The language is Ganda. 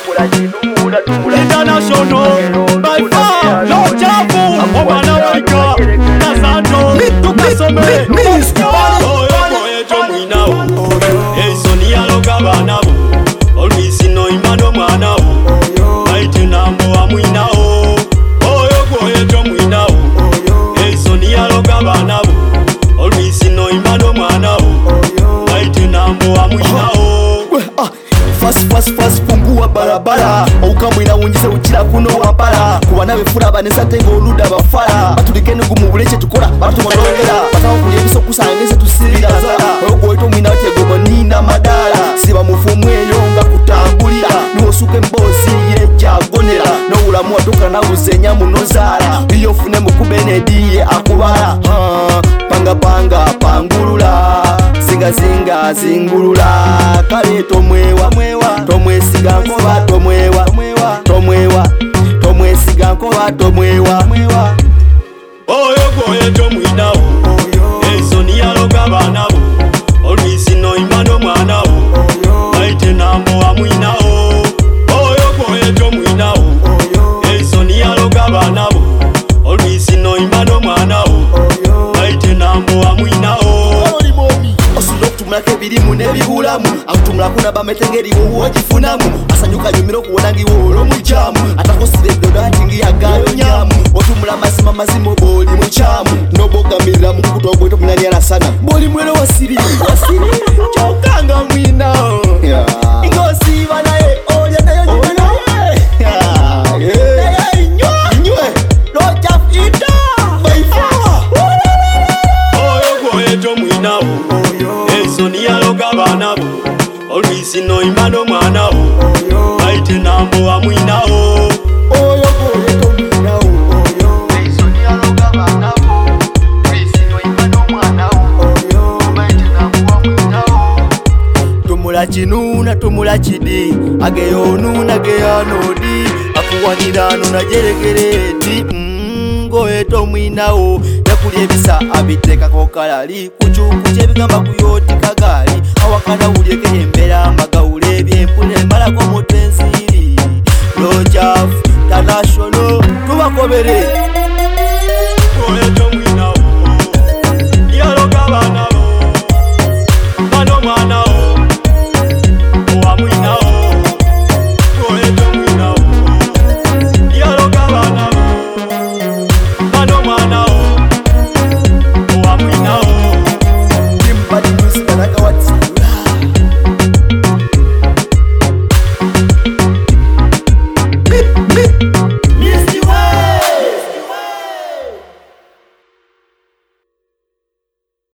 International, by far, no chafu, omwana waika, nasanto, tukasome, oyo chomwinawo, esoni yaloga banabo, olwisi no imano mwanawo, maite nambo amwinawo, oyo chomwinawo, esoni yaloga banabo, olwisi no imano mwanawo, maite nambo amwinawo. Fast fungua barabara oukamwina wunjise ukira kuno wampala kuba nabefula banesate ng'oluda bafala batulike nugumu buleche tukola batumondolera batawo kulyebiso kusangese tusibira zala ogwoito mwina wategoma nina madala siba mufumu eyo nga kutambulira nuosuke mbozi yejagonera n'obulamu watuka nabuzenya munozala iyo fune mukubenediye akubala panga pangulula zinga zingulula kale tomwewa tomwesiga nkoba tomwesiga nkoba tomwewa oyo tomwinawo esoni yaloga banabo olwisi no imano mwanawo maite nambo amwinawo oyo tomwinawo esoni yaloga banabo olwisi no imano mwanawo maite nambo amwinawo osulokutumulako ebirimu n'ebibulamu akutumulako nabametengeri wowogifunamu asanyuka nyumira okuwona ngiwo olw'omukyamu atakosire eddodo ati ngiyagayo nyamu otumula mazima bw'oli mukyamu n'obogamirira mu kukuta ogweta omunanyalasana bw'oli mwere wasiri kyokanga mwinawo ng'osiiba naye olya nayo nywe lojafita baifawa oyo tomwinawo esoni yaloga banabo olwisi no imano mwanawo maite nambo amwinawo tumula kinuna tumula kidi ageyonuna geyanodi akuwanira nuna jeregereti ngoye tomwinawo yakulya ebisa abitekako kalali kucuku kyebigamba kuyoti kagali awakana wulyeke embera amagawule ebyempune malako mote